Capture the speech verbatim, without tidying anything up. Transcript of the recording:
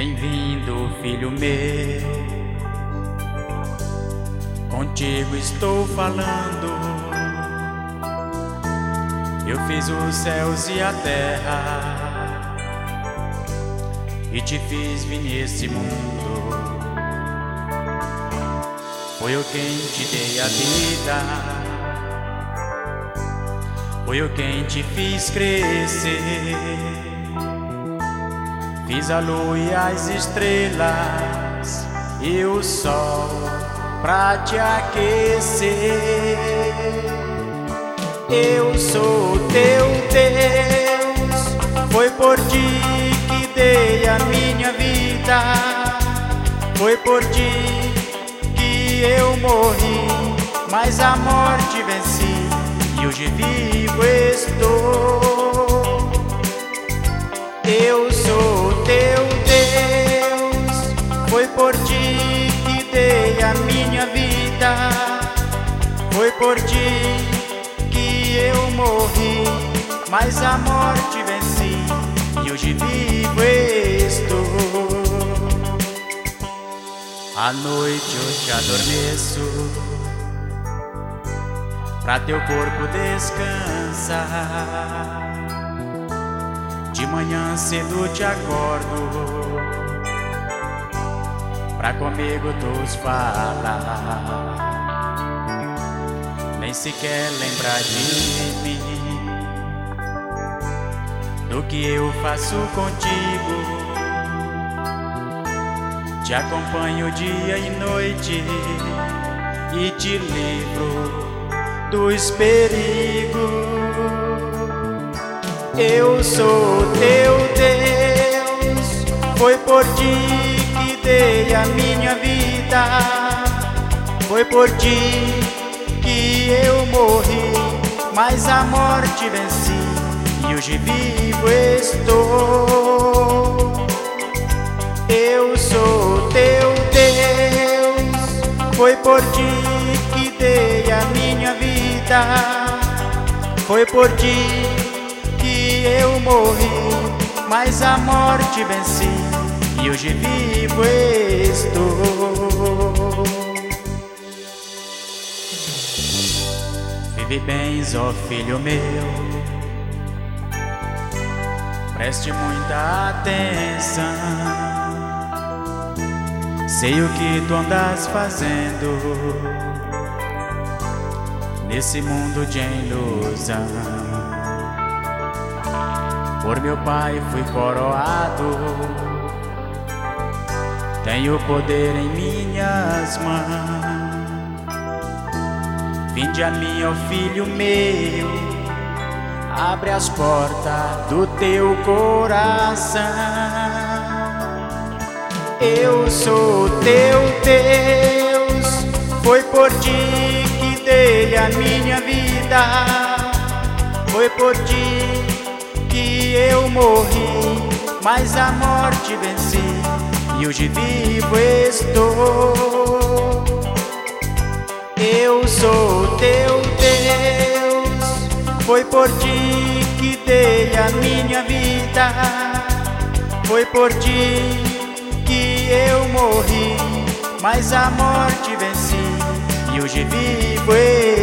Bem-vindo, filho meu, contigo estou falando. Eu fiz os céus e a terra e te fiz vir nesse mundo. Foi eu quem te dei a vida, foi eu quem te fiz crescer. Fiz a lua e as estrelas e o sol pra te aquecer. Eu sou teu Deus, foi por ti que dei a minha vida, foi por ti que eu morri, mas a morte venci e hoje vivo estou. Eu sou teu Deus, foi por ti que dei a minha vida, foi por ti que eu morri, mas a morte venci e hoje vivo estou. À noite eu te adormeço, pra teu corpo descansar. De manhã cedo te acordo, pra comigo tu falar. Nem sequer lembrar de mim, do que eu faço contigo. Te acompanho dia e noite e te livro dos perigos. Eu sou teu Deus, foi por ti que dei a minha vida, foi por ti que eu morri, mas a morte venci e hoje vivo estou. Eu sou teu Deus, foi por ti que dei a minha vida, foi por ti que eu morri, mas a morte venci e hoje vivo estou. Vive bens, ó filho meu, preste muita atenção. Sei o que tu andas fazendo nesse mundo de ilusão. Por meu pai fui coroado, tenho poder em minhas mãos. Vinde a mim, ó filho meu, abre as portas do teu coração. Eu sou teu Deus, foi por ti que dei a minha vida, foi por ti que eu morri, mas a morte venci e hoje vivo estou. Eu sou teu Deus, foi por ti que dei a minha vida, foi por ti que eu morri, mas a morte venci e hoje vivo estou.